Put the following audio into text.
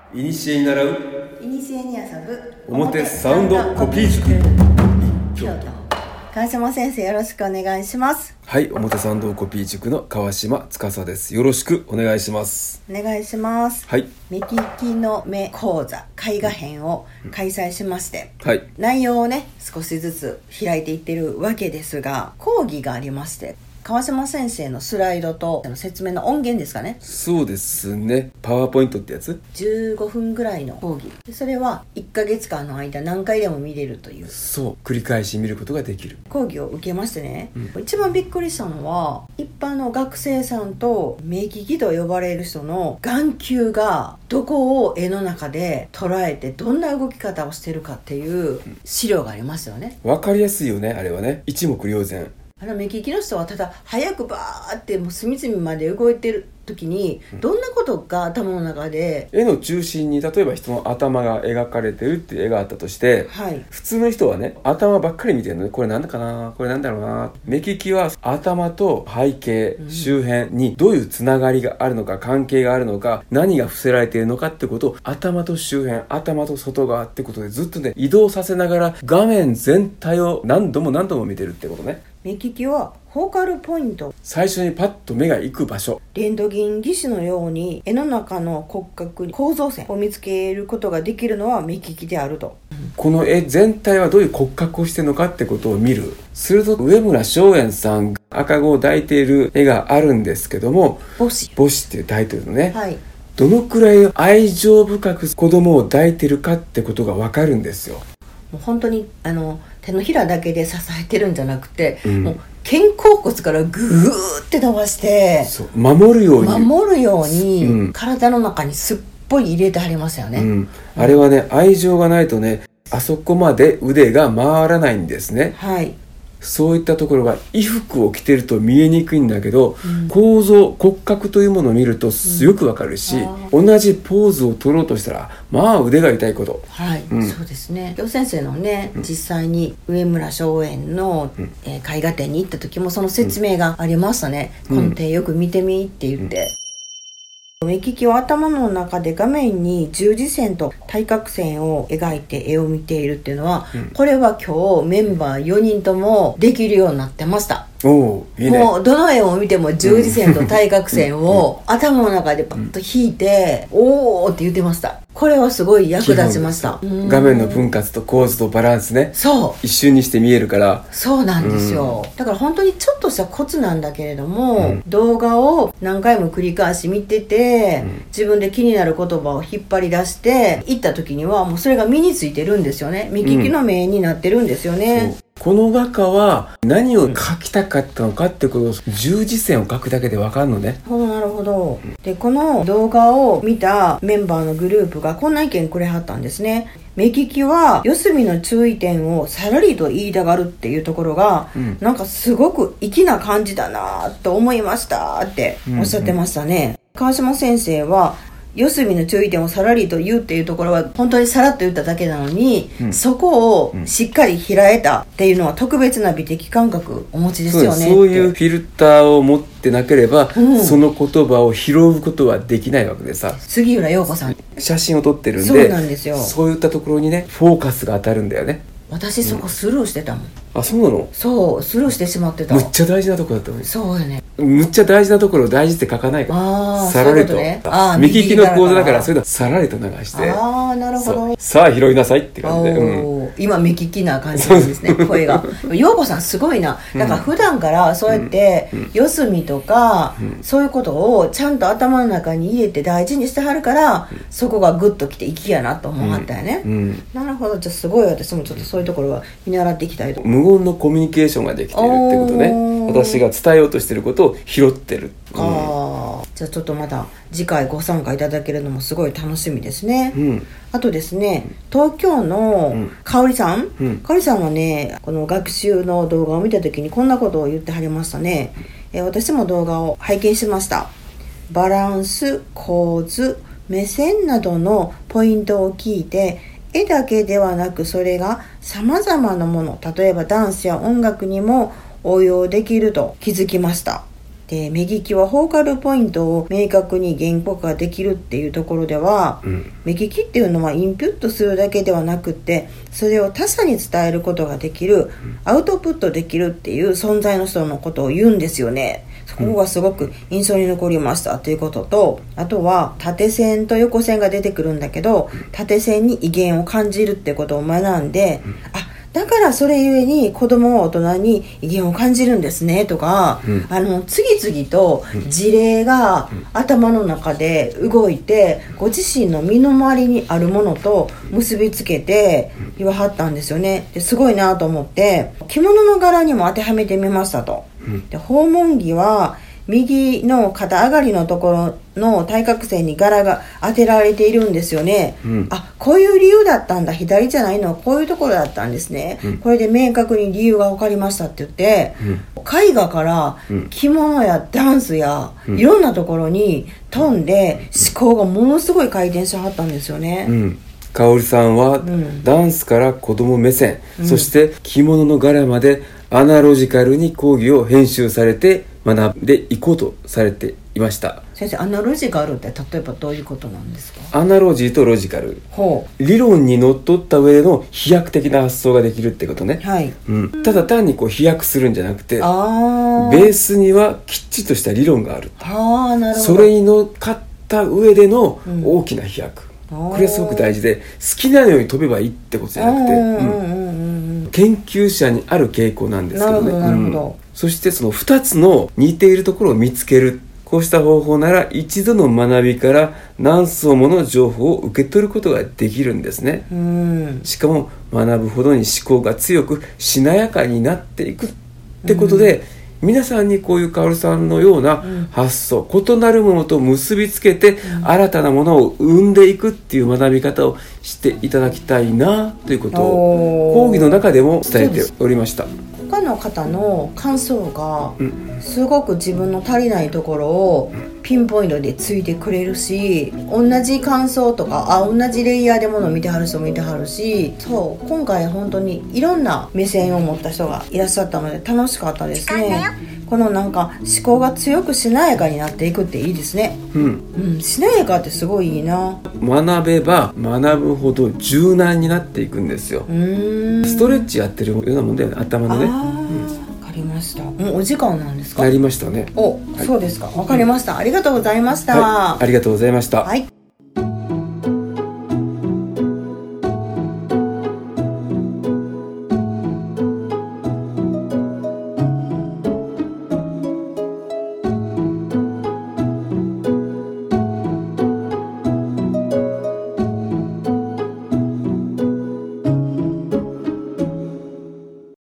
いにしえに習ういにしえに遊ぶ表サウンドコピー塾。 京都川島先生、よろしくお願いします。 はい、表サウンドコピー塾の川島司です。よろしくお願いします。 お願いします。 はい、 目利きの目講座絵画編を開催しまして、 はい、 内容をね少しずつ開いていってるわけですが、講義がありまして、川島先生のスライドと説明の音源ですかね。 そうですね。パワーポイントってやつ。 15分ぐらいの講義で、それは1ヶ月間の間何回でも見れるという、 そう、繰り返し見ることができる講義を受けましてね、一番びっくりしたのは、一般の学生さんと目利きと呼ばれる人の眼球がどこを絵の中で捉えてどんな動き方をしてるかっていう資料がありますよね。 わかりやすいよね、あれはね。一目瞭然。 目利きの人はただ早くバーってもう隅々まで動いてる時に、どんなことが頭の中で、 絵の中心に例えば人の頭が描かれてるっていう絵があったとして、 はい、 普通の人はね、頭ばっかり見てるのね。これなんだかな、これなんだろうな。目利きは頭と背景、周辺にどういうつながりがあるのか、関係があるのか、何が伏せられているのかってことを、頭と周辺、頭と外側ってことでずっとね、移動させながら画面全体を何度も何度も見てるってことね。 目利きはフォーカルポイント、 最初にパッと目が行く場所、 レントゲン技師のように絵の中の骨格に構造線を見つけることができるのは目利きであると、 この絵全体はどういう骨格をしているのかってことを見る。すると上村松園さんが赤子を抱いている絵があるんですけども、 母子っていうタイトルのね、 はい、 どのくらい愛情深く子供を抱いているかってことがわかるんですよ。 もう本当に手のひらだけで支えてるんじゃなくて、もう肩甲骨からグーって伸ばして、 そう、守るように、 体の中にすっぽい入れてはりますよね、 あれはね、愛情がないとね、あそこまで腕が回らないんですね。 はい、 そういったところが衣服を着てると見えにくいんだけど、構造、骨格というものを見るとよくわかるし、同じポーズを取ろうとしたらまあ腕が痛いこと。 はい、そうですね。京先生のね、実際に上村松園の、絵画展に行った時もその説明がありましたね、この手よく見てみって言って、目利きは頭の中で画面に十字線と対角線を描いて絵を見ているっていうのは、これは今日メンバー4人ともできるようになってました。 おー、いいね。 もうどの絵を見ても十字線と対角線を頭の中でパッと引いて、おーって言ってました。これはすごい役立ちました。 画面の分割と構図とバランスね、 そう一瞬にして見えるから。 そうなんですよ、だから本当にちょっとしたコツなんだけれども、動画を何回も繰り返し見てて、自分で気になる言葉を引っ張り出していった時にはもうそれが身についてるんですよね。目利きの目になってるんですよね、 この画家は何を描きたかったのかってことを十字線を描くだけで分かるのね。 なるほど。で、この動画を見たメンバーのグループがこんな意見くれはったんですね。目利きは四隅の注意点をさらりと言いたがるっていうところが、なんかすごく粋な感じだなと思いましたっておっしゃってましたね、川島先生は四隅の注意点をさらりと言うっていうところは本当にさらっと言っただけなのに、そこをしっかり開えたっていうのは特別な美的感覚お持ちですよね。 そういうフィルターを持ってなければ、その言葉を拾うことはできないわけでさ。 杉浦陽子さん写真を撮ってるんで、 そうなんですよ。 そういったところにね、フォーカスが当たるんだよね。 私そこスルーしてたもん、 あ、そうなの？ そう、スルーしてしまってた。 むっちゃ大事なところだったのに。 そうよね。 むっちゃ大事なところを大事って書かないから。さらりと。目利きの講座だから、それださらりと流して。 ああ、なるほど。 さあ拾いなさいって感じで。 今目利きな感じなんですね、声が。陽子さんすごいな。だから普段からそうやって四隅とか、そういうことをちゃんと頭の中に入れて大事にしてはるから、そこがグッときて粋やなと思わはったよね。なるほど。じゃあすごい、私もちょっとそういうところは見習っていきたいと。 無言のコミュニケーションができているってことね。私が伝えようとしていることを拾ってる。 じゃあちょっとまた次回ご参加いただけるのもすごい楽しみですね、あとですね、東京の香織さん、香織さんはね、この学習の動画を見た時にこんなことを言ってはりましたね。私も動画を拝見しました。バランス、構図、目線などのポイントを聞いて、絵だけではなくそれが様々なもの、例えばダンスや音楽にも応用できると気づきました。 で目利きはフォーカルポイントを明確に言語化できるっていうところでは、目利きっていうのはインプットするだけではなくて、それを他者に伝えることができる、アウトプットできるっていう存在の人のことを言うんですよね。そこがすごく印象に残りましたということと、あとは縦線と横線が出てくるんだけど、縦線に威厳を感じるってことを学んで、だからそれゆえに子供は大人に威厳を感じるんですねとか、次々と事例が頭の中で動いて、ご自身の身の回りにあるものと結びつけて言わはったんですよね。ですごいなと思って、着物の柄にも当てはめてみましたと。で訪問着は右の肩上がりのところの対角線に柄が当てられているんですよね。こういう理由だったんだ、左じゃないのはこういうところだったんですね。これで明確に理由が分かりましたって言って、絵画から着物やダンスやいろんなところに飛んで思考がものすごい回転しはったんですよね。 かおりさんは、ダンスから子供目線、そして着物の柄までアナロジカルに講義を編集されて学んでいこうとされていました。 先生、アナロジカルって例えばどういうことなんですか？ アナロジーとロジカル、理論にのっとった上での飛躍的な発想ができるってことね。ただ単に飛躍するんじゃなくて、ベースにはきっちりとした理論がある。 なるほど。 それに乗っかった上での大きな飛躍、これすごく大事で、好きなように飛べばいいってことじゃなくて、研究者にある傾向なんですけどね。 なるほど。 そしてその2つの似ているところを見つける、こうした方法なら一度の学びから何層もの情報を受け取ることができるんですね。しかも学ぶほどに思考が強くしなやかになっていくってことで、皆さんにこういうかおりさんのような発想、異なるものと結びつけて新たなものを生んでいくっていう学び方をしていただきたいなということを講義の中でも伝えておりました。 他の方の感想がすごく自分の足りないところをピンポイントでついてくれるし、同じ感想とか同じレイヤーでものを見てはる人もいてはるし、今回本当にいろんな目線を持った人がいらっしゃったので楽しかったですね。この思考が強くしなやかになっていくっていいですね。しなやかってすごいいいな。 学べば学ぶほど柔軟になっていくんですよ。ストレッチやってるようなもんだよね、頭のね。 わかりました。もうお時間なんですか？ なりましたね。 そうですか。わかりました。ありがとうございました。 ありがとうございました。